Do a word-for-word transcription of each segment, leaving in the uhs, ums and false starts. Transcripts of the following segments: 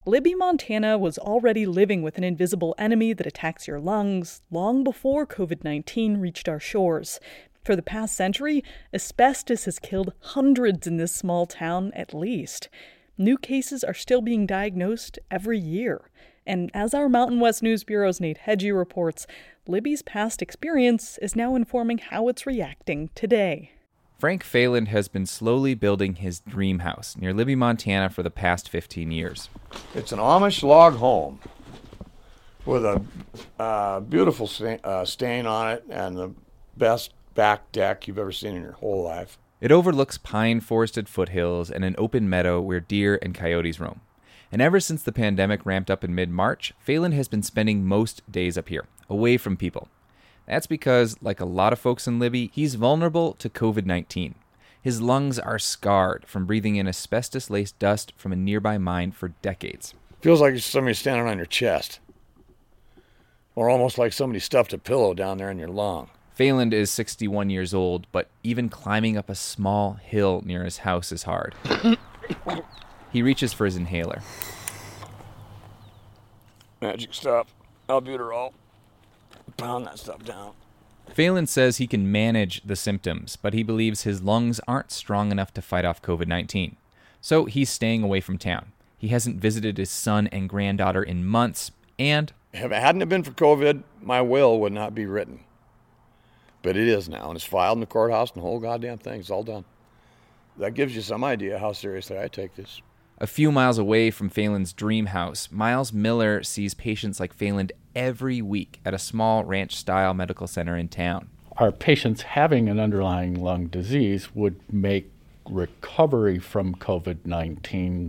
Libby, Montana was already living with an invisible enemy that attacks your lungs long before covid nineteen reached our shores. For the past century, asbestos has killed hundreds in this small town at least. New cases are still being diagnosed every year. And as our Mountain West News Bureau's Nate Hedgie reports, Libby's past experience is now informing how it's reacting today. Frank Phelan has been slowly building his dream house near Libby, Montana for the past fifteen years. It's an Amish log home with a uh, beautiful stain, uh, stain on it and the best back deck you've ever seen in your whole life. It overlooks pine-forested foothills and an open meadow where deer and coyotes roam. And ever since the pandemic ramped up in mid-March, Phelan has been spending most days up here, away from people. That's because, like a lot of folks in Libby, he's vulnerable to covid nineteen. His lungs are scarred from breathing in asbestos-laced dust from a nearby mine for decades. Feels like somebody standing on your chest. Or almost like somebody stuffed a pillow down there in your lung. Phelan is sixty-one years old, but even climbing up a small hill near his house is hard. He reaches for his inhaler. Magic stuff. Albuterol. Pound that stuff down. Phelan says he can manage the symptoms, but he believes his lungs aren't strong enough to fight off covid nineteen. So he's staying away from town. He hasn't visited his son and granddaughter in months, and if it hadn't been for COVID, my will would not be written. But it is now, and it's filed in the courthouse, and the whole goddamn thing's all done. That gives you some idea how seriously I take this. A few miles away from Phelan's dream house, Miles Miller sees patients like Phelan every week at a small ranch-style medical center in town. Our patients having an underlying lung disease would make recovery from covid nineteen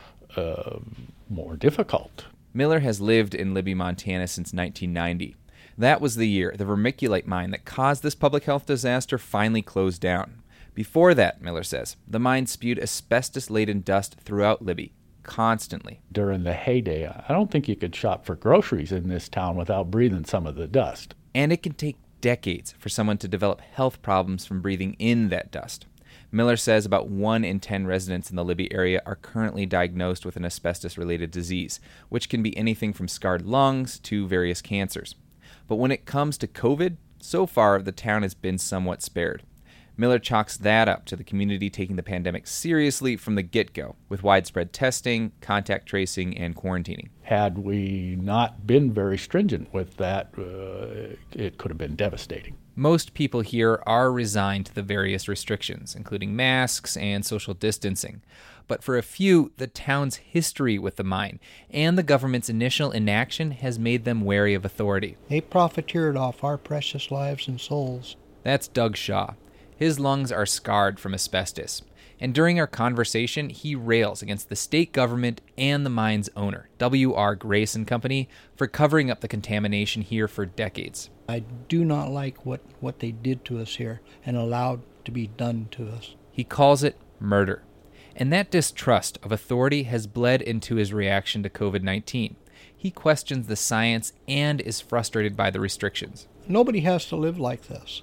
uh, more difficult. Miller has lived in Libby, Montana since nineteen ninety. That was the year the vermiculite mine that caused this public health disaster finally closed down. Before that, Miller says, the mine spewed asbestos-laden dust throughout Libby, constantly. During the heyday, I don't think you could shop for groceries in this town without breathing some of the dust. And it can take decades for someone to develop health problems from breathing in that dust. Miller says about one in ten residents in the Libby area are currently diagnosed with an asbestos-related disease, which can be anything from scarred lungs to various cancers. But when it comes to COVID, so far the town has been somewhat spared. Miller chalks that up to the community taking the pandemic seriously from the get-go, with widespread testing, contact tracing, and quarantining. Had we not been very stringent with that, uh, it could have been devastating. Most people here are resigned to the various restrictions, including masks and social distancing. But for a few, the town's history with the mine and the government's initial inaction has made them wary of authority. They profiteered off our precious lives and souls. That's Doug Shaw. His lungs are scarred from asbestos. And during our conversation, he rails against the state government and the mine's owner, W R Grace and Company, for covering up the contamination here for decades. I do not like what, what they did to us here and allowed to be done to us. He calls it murder. And that distrust of authority has bled into his reaction to covid nineteen. He questions the science and is frustrated by the restrictions. Nobody has to live like this.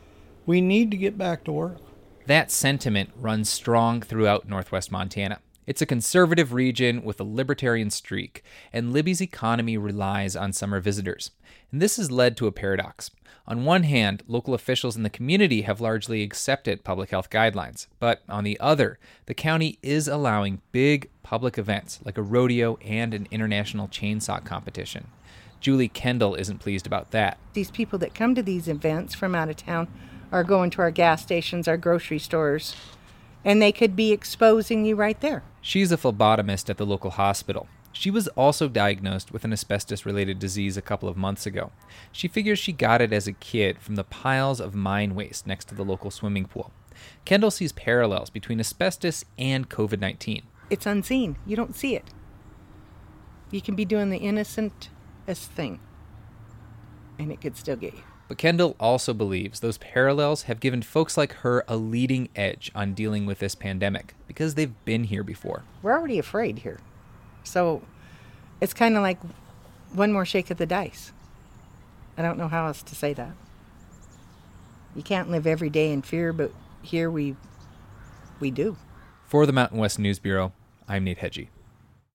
We need to get back to work. That sentiment runs strong throughout northwest Montana. It's a conservative region with a libertarian streak, and Libby's economy relies on summer visitors. And this has led to a paradox. On one hand, local officials in the community have largely accepted public health guidelines, but on the other, the county is allowing big public events like a rodeo and an international chainsaw competition. Julie Kendall isn't pleased about that. These people that come to these events from out of town are going to our gas stations, our grocery stores, and they could be exposing you right there. She's a phlebotomist at the local hospital. She was also diagnosed with an asbestos-related disease a couple of months ago. She figures she got it as a kid from the piles of mine waste next to the local swimming pool. Kendall sees parallels between asbestos and covid nineteen. It's unseen. You don't see it. You can be doing the innocentest thing, and it could still get you. But Kendall also believes those parallels have given folks like her a leading edge on dealing with this pandemic because they've been here before. We're already afraid here. So it's kind of like one more shake of the dice. I don't know how else to say that. You can't live every day in fear, but here we we do. For the Mountain West News Bureau, I'm Nate Hedgie.